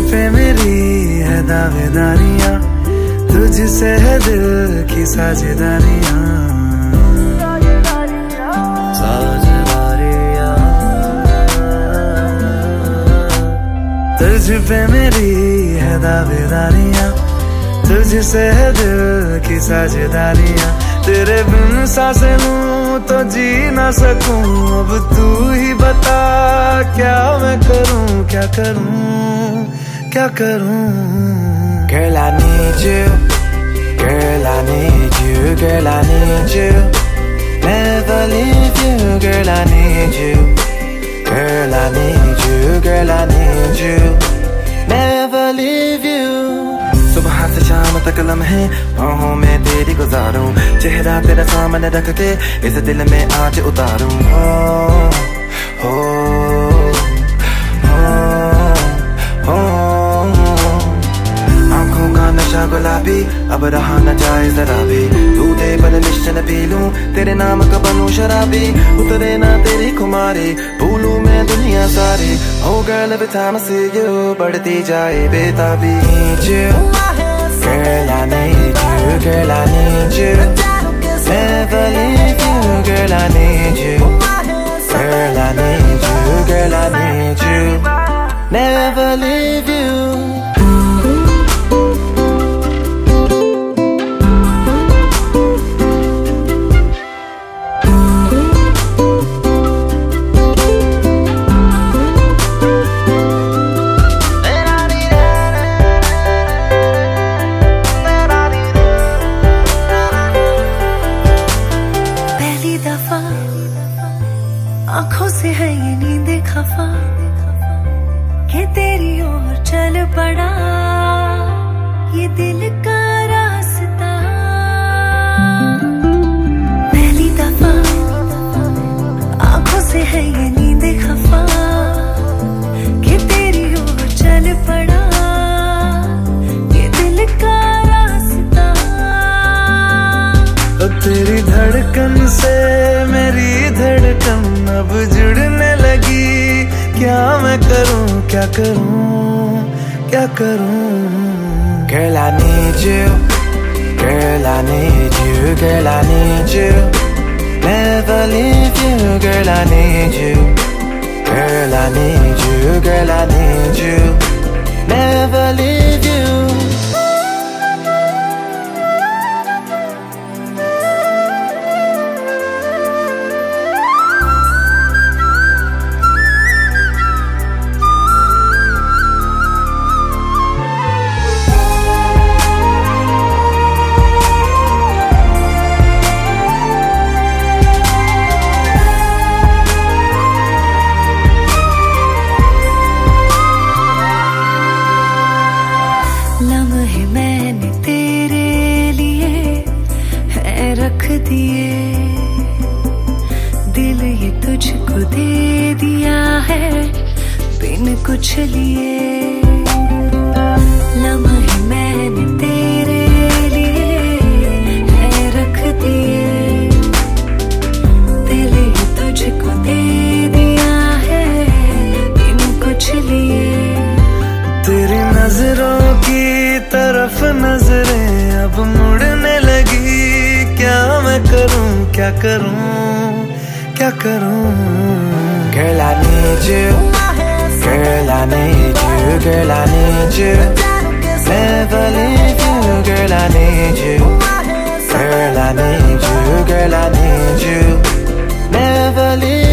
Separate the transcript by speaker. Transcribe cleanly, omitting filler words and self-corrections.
Speaker 1: पे मेरी है दावेदारियां, तुझसे है दिल की साझेदारियां। तुझ पे मेरी है दावेदारियां, तुझसे है दिल की साझेदारियां। तेरे बिन सांसें लूं तो जी ना सकूं, अब तू ही बता क्या मैं करूं, क्या करूं, क्या करूं।
Speaker 2: Girl, I need you. Girl, I need you. Girl, I need you. Never leave you. Girl, I need you. Girl, I need you. Girl, I need you. Never leave you. सुबह से शाम तक लम्हे बाहों में तेरी गुजारूं, चेहरा तेरा सामने रख के इस दिल में आज उतारूं। हो हो हो हो, आंखों का नशा गुलाबी अब रहा न जाए जरा भी, तू दे परमिशन पी लूं, तेरे नाम का बनूं शराबी। उतरे ना तेरी खुमारी, भूलूं मैं दुनिया सारी। Oh girl, every time I see you, बढ़ती जाए बेताबी। Girl, I need you, girl, I need you. Never leave you, girl, I need you. Girl, I need you, girl, I need you. Never leave you.
Speaker 3: आंखों से है ये नींद खफा कि तेरी ओर चल पड़ा ये दिल का रास्ता। पहली दफा आंखों से है ये नींद खफा कि तेरी ओर चल पड़ा ये दिल का रास्ता।
Speaker 1: तो तेरी धड़कन से मेरी धड़कन अब जुड़ने लगी, क्या मैं करूं, क्या करूं, क्या करूं।
Speaker 2: Girl, I need you. Girl, I need you. Girl, I need you. Never leave you. Girl, I need you. Girl, I need you. Girl, I need you. Never leave you.
Speaker 3: लम्हे मैंने तेरे लिए है रख दिए, दिल ये तुझको दे दिया है बिन कुछ लिए। लम्हे मैंने तेरे लिए है रख दिए, दिल ये तुझको दे दिया है बिन कुछ लिए।
Speaker 1: तेरी नजरों की तरफ नजरें अब मुड़ने लगी, क्या मैं करूं, क्या करूं, क्या करूं।
Speaker 2: Girl, I need you. Girl, I need you. Girl, I need you. Never leave you. Girl, I need you. Girl, I need you. Girl, I need you. Never leave you.